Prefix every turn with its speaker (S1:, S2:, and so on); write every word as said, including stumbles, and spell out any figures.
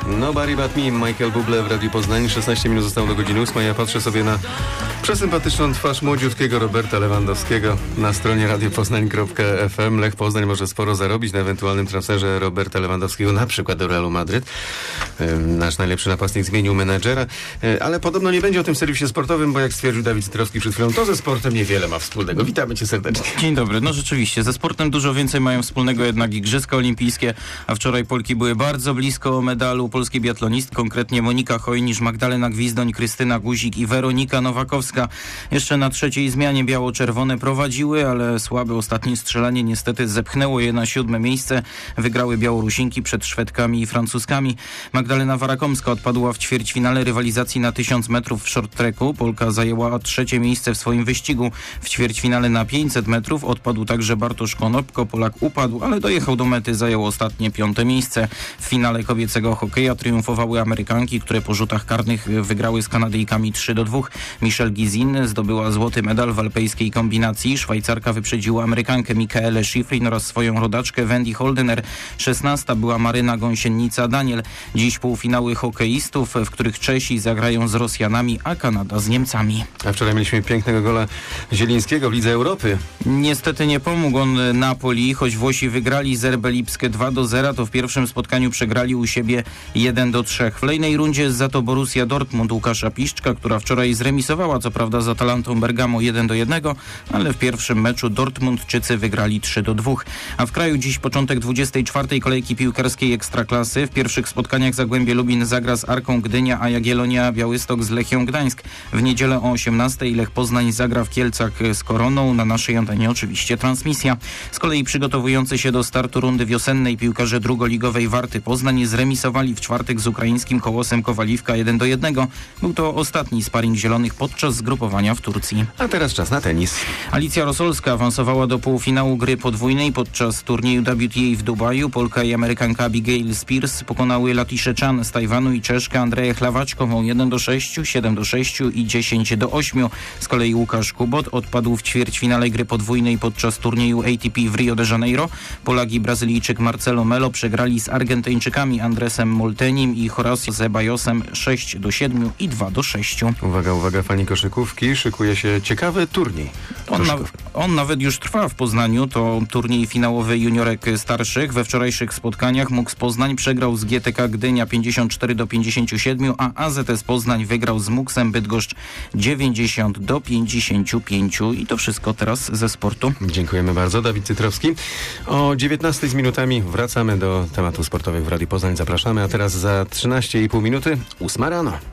S1: Nobody But Me, Michael Bublé w Radiu Poznań. szesnaście minut zostało do godziny ósmej. Ja patrzę sobie na przesympatyczną twarz młodziutkiego Roberta Lewandowskiego na stronie radiopoznań kropka f m. Lech Poznań może sporo zarobić na ewentualnym transferze Roberta Lewandowskiego, na przykład do Realu Madryt. Nasz najlepszy napastnik zmienił menadżera, ale podobno nie będzie o tym w serwisie sportowym, bo jak stwierdził Dawid Cytrowski przed chwilą, to ze sportem niewiele ma wspólnego. Witamy cię serdecznie.
S2: Dzień dobry. No rzeczywiście, ze sportem dużo więcej mają wspólnego jednak Igrzyska Olimpijskie, a wczoraj Polki były bardzo blisko medalu. Polski biatlonist, konkretnie Monika Chojnisz, Magdalena Gwizdoń, Krystyna Guzik i Weronika Nowakowska. Jeszcze na trzeciej zmianie biało-czerwone prowadziły, ale słabe ostatnie strzelanie niestety zepchnęło je na siódme miejsce. Wygrały Białorusinki przed Szwedkami i Francuzkami. Magdalena Warakomska odpadła w ćwierćfinale rywalizacji na tysiąc metrów w short tracku. Polka zajęła trzecie miejsce w swoim wyścigu. W ćwierćfinale na pięćset metrów odpadł także Bartosz Konopko. Polak upadł, ale dojechał do mety, zajął ostatnie piąte miejsce. W finale kobiecego hokeja triumfowały Amerykanki, które po rzutach karnych wygrały z Kanadyjkami trzy do dwóch. Michelle Gizin zdobyła złoty medal w alpejskiej kombinacji. Szwajcarka wyprzedziła Amerykankę Mikaelę Schifrin oraz swoją rodaczkę Wendy Holdener. szesnasta była Maryna Gąsienica-Daniel. Dziś półfinały hokeistów, w których Czesi zagrają z Rosjanami, a Kanada z Niemcami.
S1: A wczoraj mieliśmy pięknego gola Zielińskiego w Lidze Europy.
S2: Niestety nie pomógł on Napoli, choć Włosi wygrali z R B Lipskie dwa do zera, to w pierwszym spotkaniu przegrali u siebie jeden do trzech. W kolejnej rundzie za to Borussia Dortmund Łukasza Piszczka, która wczoraj zremisowała co prawda z Atalantą Bergamo jeden do jednego, ale w pierwszym meczu Dortmundczycy wygrali trzy do dwóch. A w kraju dziś początek dwudziestej czwartej kolejki piłkarskiej Ekstraklasy. W pierwszych spotkaniach Zagłębie Lubin zagra z Arką Gdynia, a Jagiellonia Białystok z Lechią Gdańsk. W niedzielę o osiemnastej Lech Poznań zagra w Kielcach z Koroną. Na naszej antenie oczywiście transmisja. Z kolei przygotowujący się do startu rundy wiosennej piłkarze drugoligowej Warty Poznań zremisowali w czwartek z ukraińskim Kołosem Kowaliwka jeden do jednego. Był to ostatni sparring zielonych podczas zgrupowania w Turcji.
S1: A teraz czas na tenis.
S2: Alicja Rosolska awansowała do półfinału gry podwójnej podczas turnieju W T A w Dubaju. Polka i Amerykanka Abigail Spears pokonały Latiszę Chan z Tajwanu i Czeszkę Andreję Chlawaczkową jeden do sześciu, siedem do sześciu i dziesięć do ośmiu. Z kolei Łukasz Kubot odpadł w ćwierćfinale gry podwójnej podczas turnieju A T P w Rio de Janeiro. Polak i Brazylijczyk Marcelo Melo przegrali z Argentyńczykami Andresem Moltenim i Horacio Zebajosem sześć do siedmiu i dwa do sześciu.
S1: Uwaga, uwaga, fani koszykówki, szykuje się ciekawy turniej.
S2: On, na, on nawet już trwa w Poznaniu, to turniej finałowy juniorek starszych. We wczorajszych spotkaniach MUKS Poznań przegrał z G T K Gdynia pięćdziesiąt cztery do pięćdziesięciu siedmiu, a A Z S Poznań wygrał z MUKS-em Bydgoszcz dziewięćdziesiąt do pięćdziesięciu pięciu. I to wszystko teraz ze sportu.
S1: Dziękujemy bardzo. Dawid Cytrowski. O dziewiętnastej z minutami wracamy do tematów sportowych w Radiu Poznań. Zapraszamy, a teraz za trzynaście i pół minuty ósma rano.